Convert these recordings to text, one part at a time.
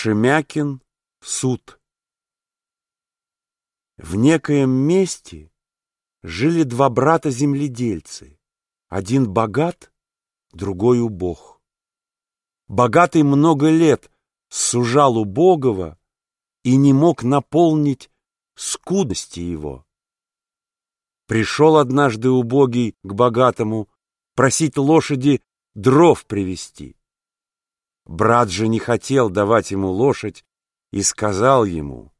Шемякин суд. В некоем месте жили два брата-земледельцы. Один богат, другой убог. Богатый много лет сужал убогого и не мог наполнить скудости его. Пришел однажды убогий к богатому просить лошади дров привезти. Брат же не хотел давать ему лошадь и сказал ему: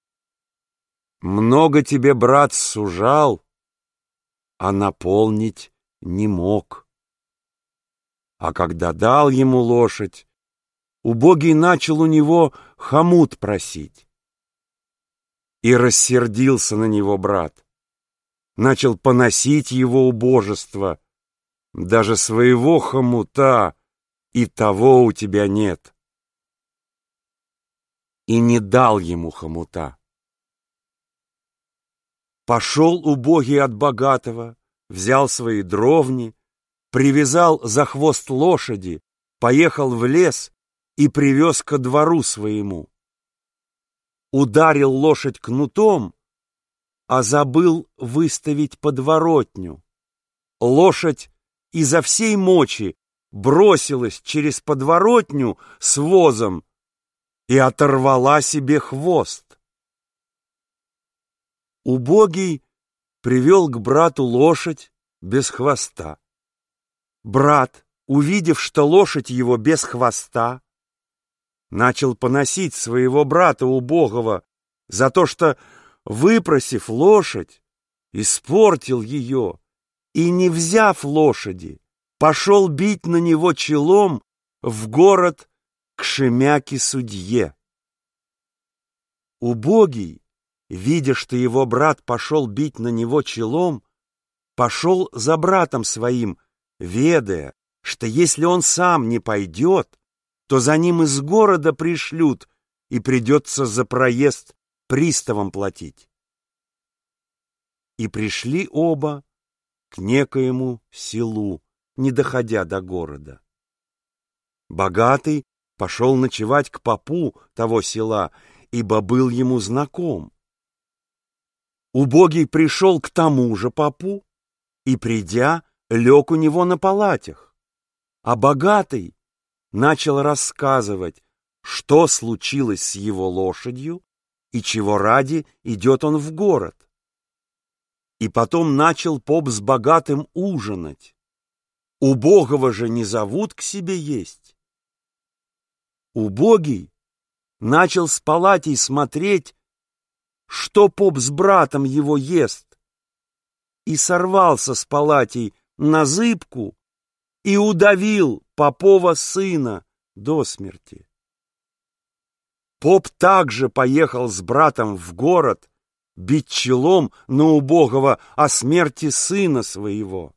«Много тебе, брат, сужал, а наполнить не мог». А когда дал ему лошадь, убогий начал у него хомут просить. И рассердился на него брат, начал поносить его убожество: «Даже своего хомута и того у тебя нет». И не дал ему хомута. Пошел убогий от богатого, взял свои дровни, привязал за хвост лошади, поехал в лес и привез ко двору своему. Ударил лошадь кнутом, а забыл выставить подворотню. Лошадь изо всей мочи бросилась через подворотню с возом и оторвала себе хвост. Убогий привел к брату лошадь без хвоста. Брат, увидев, что лошадь его без хвоста, начал поносить своего брата убогого за то, что, выпросив лошадь, испортил ее и, не взяв лошади, пошел бить на него челом в город к Шемяке-судье. Убогий, видя, что его брат пошел бить на него челом, пошел за братом своим, ведая, что если он сам не пойдет, то за ним из города пришлют, и придется за проезд приставам платить. И пришли оба к некоему селу, не доходя до города. Богатый пошел ночевать к попу того села, ибо был ему знаком. Убогий пришел к тому же попу и, придя, лег у него на палатях, а богатый начал рассказывать, что случилось с его лошадью и чего ради идет он в город. И потом начал поп с богатым ужинать. Убогого же не зовут к себе есть. Убогий начал с палатей смотреть, что поп с братом его ест, и сорвался с палатей на зыбку и удавил попова сына до смерти. Поп также поехал с братом в город бить челом на убогого о смерти сына своего.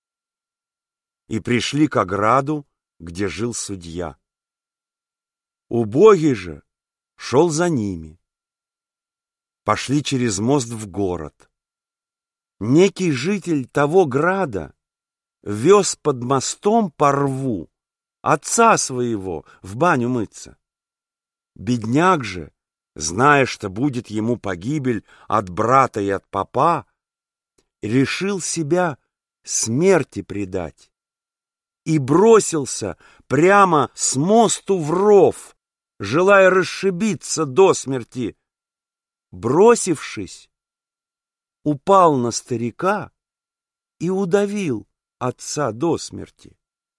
И пришли к ограду, где жил судья. Убогий же шел за ними. Пошли через мост в город. Некий житель того града вез под мостом по рву отца своего в баню мыться. Бедняк же, зная, что будет ему погибель от брата и от попа, решил себя смерти предать и бросился прямо с мосту в ров, желая расшибиться до смерти. Бросившись, упал на старика и удавил отца до смерти.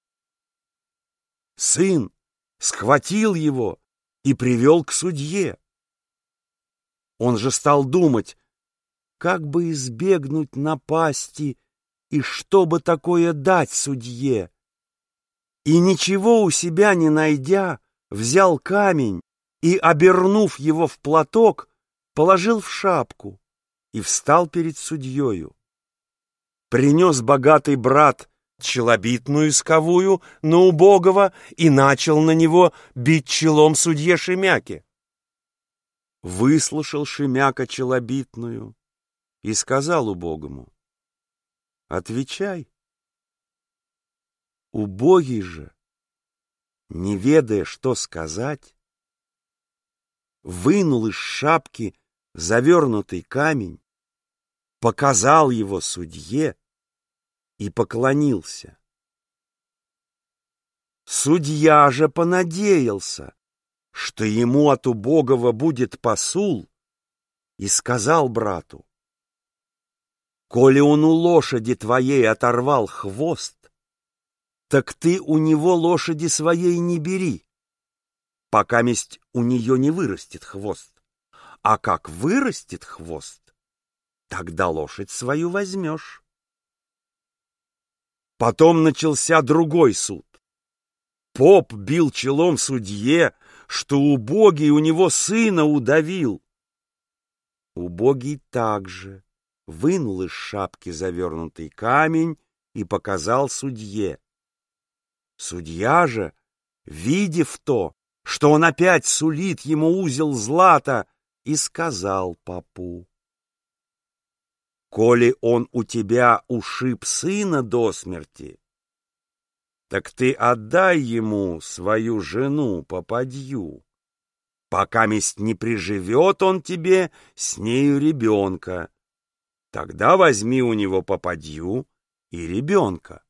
Сын схватил его и привел к судье. Он же стал думать, как бы избегнуть напасти и что бы такое дать судье. И, ничего у себя не найдя, взял камень и, обернув его в платок, положил в шапку и встал перед судьею. Принес богатый брат челобитную сковую на убогого и начал на него бить челом судье Шемяке. Выслушал Шемяка челобитную и сказал убогому: «Отвечай». Убогий же, не ведая, что сказать, вынул из шапки завернутый камень, показал его судье и поклонился. Судья же понадеялся, что ему от убогого будет посул, и сказал брату: «Коли он у лошади твоей оторвал хвост, так ты у него лошади своей не бери, покаместь у нее не вырастет хвост, а как вырастет хвост, тогда лошадь свою возьмешь». Потом начался другой суд. Поп бил челом судье, что убогий у него сына удавил. Убогий также вынул из шапки завернутый камень и показал судье. Судья же, видев то, что он опять сулит ему узел злата, и сказал попу: «Коли он у тебя ушиб сына до смерти, так ты отдай ему свою жену попадью, покаместь не приживет он тебе с нею ребенка, тогда возьми у него попадью и ребенка».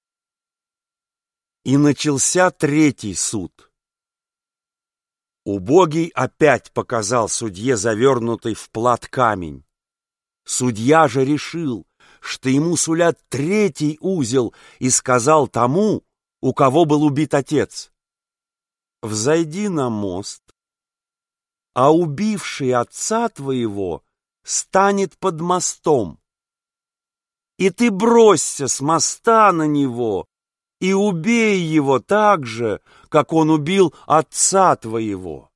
И начался третий суд. Убогий опять показал судье завернутый в плат камень. Судья же решил, что ему сулят третий узел, и сказал тому, у кого был убит отец: «Взойди на мост, а убивший отца твоего станет под мостом, и ты бросься с моста на него и убей его так же, как он убил отца твоего».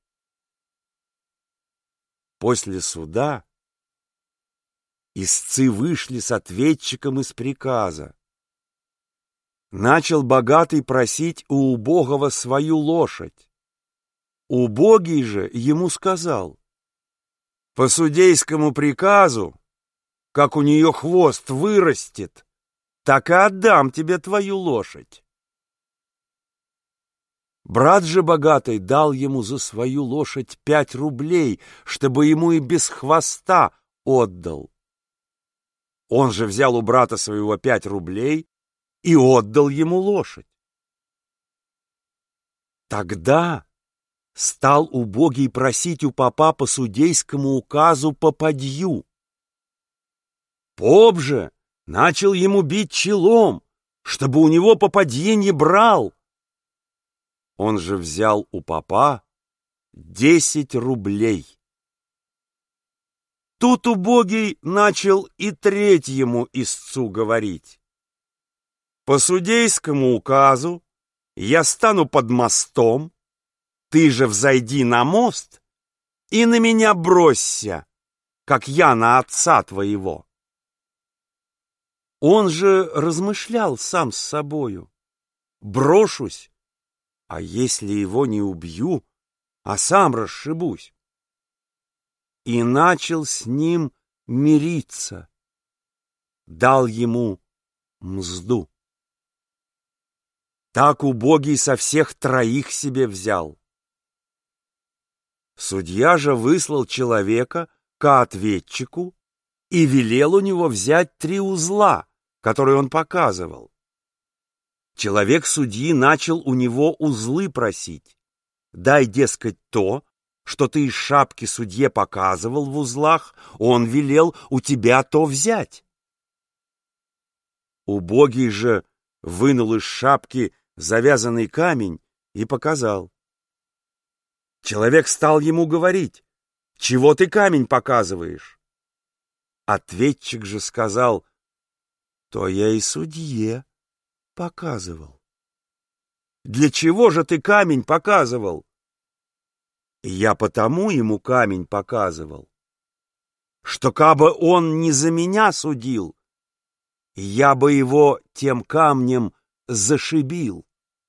После суда истцы вышли с ответчиком из приказа. Начал богатый просить у убогого свою лошадь. Убогий же ему сказал: «По судейскому приказу, как у нее хвост вырастет, так и отдам тебе твою лошадь». Брат же богатый дал ему за свою лошадь 5 рублей, чтобы ему и без хвоста отдал. Он же взял у брата своего 5 рублей и отдал ему лошадь. Тогда стал убогий просить у попа по судейскому указу попадью. Поп же начал ему бить челом, чтобы у него попадье не брал. Он же взял у попа 10 рублей. Тут убогий начал и третьему истцу говорить: «По судейскому указу я стану под мостом, ты же взойди на мост и на меня бросься, как я на отца твоего». Он же размышлял сам с собою: брошусь, а если его не убью, а сам расшибусь. И начал с ним мириться, дал ему мзду. Так убогий со всех 3 себе взял. Судья же выслал человека к ответчику и велел у него взять 3 узла, которые он показывал. Человек судьи начал у него узлы просить: «Дай, дескать, то, что ты из шапки судье показывал в узлах, он велел у тебя то взять». Убогий же вынул из шапки завязанный камень и показал. Человек стал ему говорить: «Чего ты камень показываешь?» Ответчик же сказал: «То я и судье показывал». «Для чего же ты камень показывал?» «Я потому ему камень показывал, что кабы он не за меня судил, я бы его тем камнем зашибил».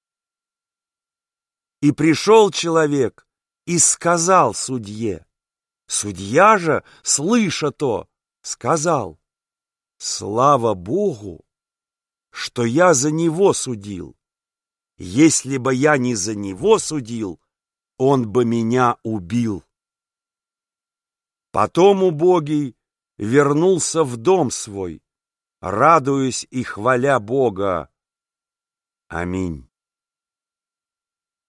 И пришел человек и сказал судье. Судья же, слыша то, сказал: «Слава Богу, что я за него судил. Если бы я не за него судил, он бы меня убил». Потом убогий вернулся в дом свой, радуясь и хваля Бога. Аминь.